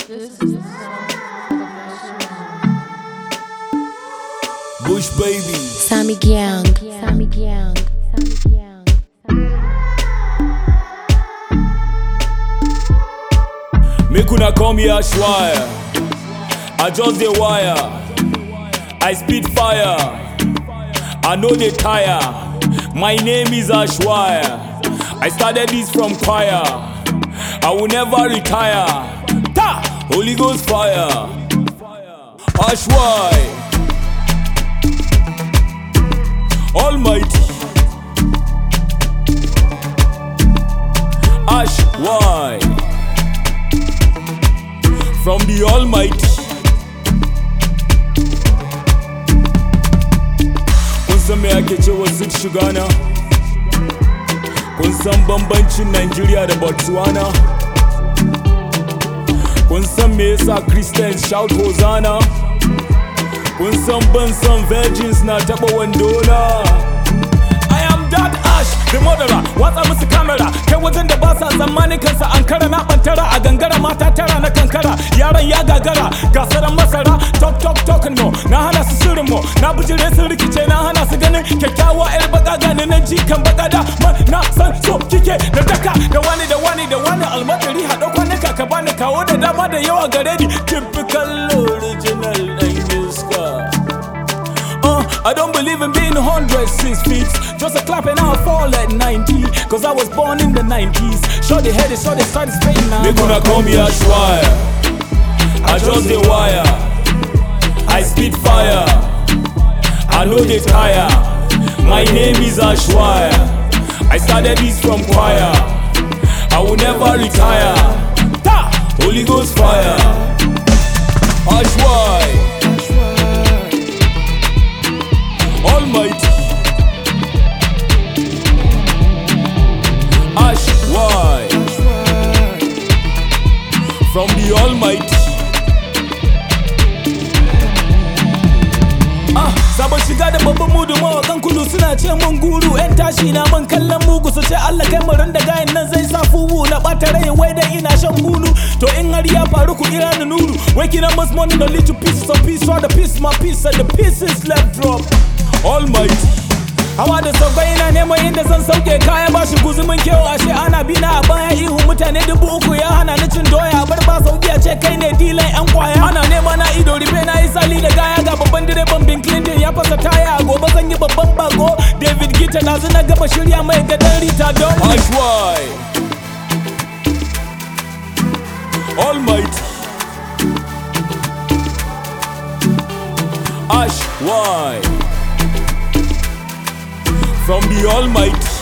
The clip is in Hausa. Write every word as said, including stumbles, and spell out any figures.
Bush baby. Sammy Gyang. Sammy Gyang. Sammy Gyang. Make una come here, Ashwire. I just the wire. I spit fire. I know they tire. My name is Ashwire. I started this from choir. I will never retire. Ta! Holy Ghost fire. Ashwire. Almighty. Ashwire. From the Almighty. Kun san me ake cewa Sid Shugana? Kun san bambancin Nigeria da Botswana? Kun san me yasa Christians shout Hosanna? Kun san ban san virgins na taba wandona? I am that Ash, the murderer, watsa musu kamera. Kai wajen da ba sa tsammanin kansa ankara na bantara a gangara mata tara na kankara. Yaran ya gagara, gasaran masara. Talk talk talk no, na hana su shirin mo. Na bujire sun rikice, na hana su ganin kyakkyawa yar baka gani na jikan baka da man na san so kike da daka da wani da wani da wani almatari haɗo kwanuka ka bani kawo da dama da yawa gare ni. Typical original ɗan iska. Uh, I don't believe in being one hundred six feet. Just a clap and I'll fall at ninety. Cause I was born in the nineties. Show the head, show the side, it's pain now. They gonna call me Ashwire. I just the wire. I spit fire. I know they tire. My name is Ashwire. I started this from choir. I will never retire. Ta! Holy Ghost fire. Ashwire. Almighty. Ashwire. From the Almighty. Ah, sabon shiga da babban mudu mawakan kudu suna ce mun guru. Yan tashi na man kallon mugu su ce Allah kai marin da gayin nan zai sa fuhu. Na ɓata rai wai dan ina shan gulu. To in har ya faru ku kira ni nuru. Waking up this morning the little pieces of peace. For the piece my piece and the pieces left drop. Almighty. Hawa da sauƙa ina neman inda zan sauke kaya ba shi guzumin kyau ashe ana bina a baya ihu mutane dubu uku ya hana ni cin doya bar ba sauki a ce kai ne dilan yan kwaya ana nema na ido rufe na yi sali da gaya ga babban direban bin Clinton ya fasa taya gobe zan yi babban bako David Gita na zina gaba shirya mai gadon Rita don Ashwire. Almighty. Ashwire. From the Almighty.